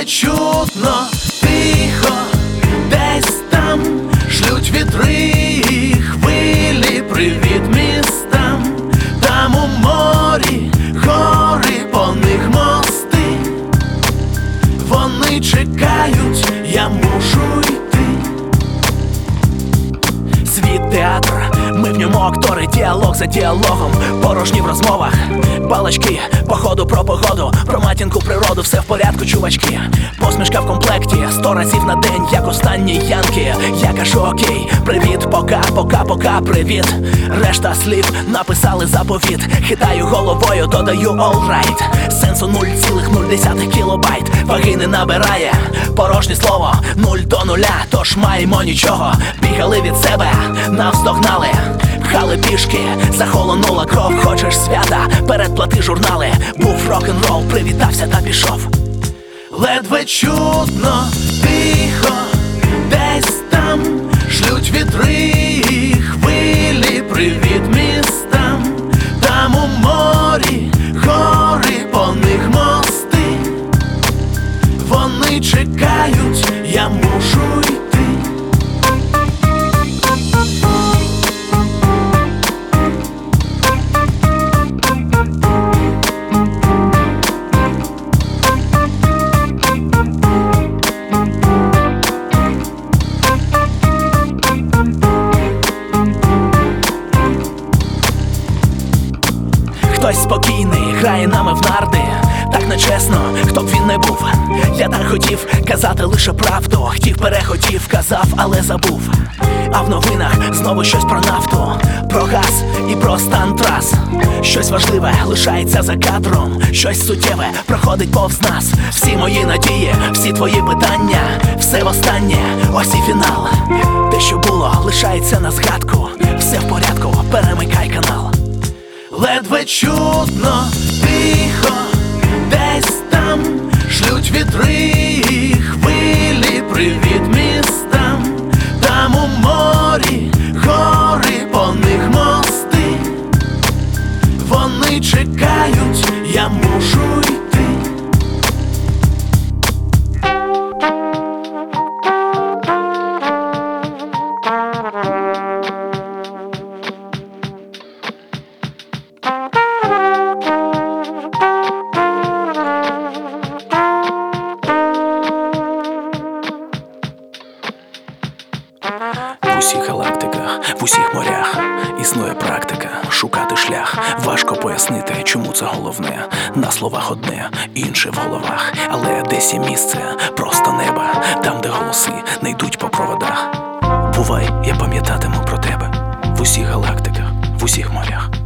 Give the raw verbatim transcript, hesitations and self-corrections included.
чутно, тихо, десь там шлють вітри, хвилі, привіт містам. Там у морі гори, по них мости. Вони чекають, я мушу йти. Світ театр, ми в ньому актори, діалог за діалогом, порожні в розмовах, балачки, походу про погоду, про матінку природу, все в порядку, чувачки. Посмішка в комплекті, сто разів на день, як останні янки. Я кажу окей, привіт, пока, пока, пока, привіт. Решта слів написали заповіт. Хитаю головою, додаю all right. Сенсу нуль цілих нуль кілобайт. Ваги не набирає, порожнє слово, нуль до нуля, тож маємо нічого. Бігали від себе, навздогнали, пхали пішки, захолонула кров. Хочеш свята, передплати журнали. Був рок-н-рол, привітався та пішов. Ледве чутно, тихо, десь там шлють вітри, хвилі, привіт містам. Там у морі гори, по них мости. Вони чекають, я мушу йти. Хтось спокійний, грає нами в нарди. Так нечесно, хто б він не був. Я так хотів казати лише правду. Хотів, перехотів, казав, але забув. А в новинах знову щось про нафту, про газ і про стан трас. Щось важливе лишається за кадром, щось суттєве проходить повз нас. Всі мої надії, всі твої питання, все востаннє, ось і фінал. Те, що було, лишається на згадку. Все в порядку, перемикай канал. Ледве чутно, тихо, десь там шлють вітри, хвилі, привіт містам. Там у морі гори, по них мости. Вони чекають, я мушу йти. В усіх галактиках, в усіх морях існує практика шукати шлях. Важко пояснити, чому це головне. На словах одне, інше в головах. Але десь є місце, просто неба, там, де голоси не йдуть по проводах. Бувай, я пам'ятатиму про тебе в усіх галактиках, в усіх морях.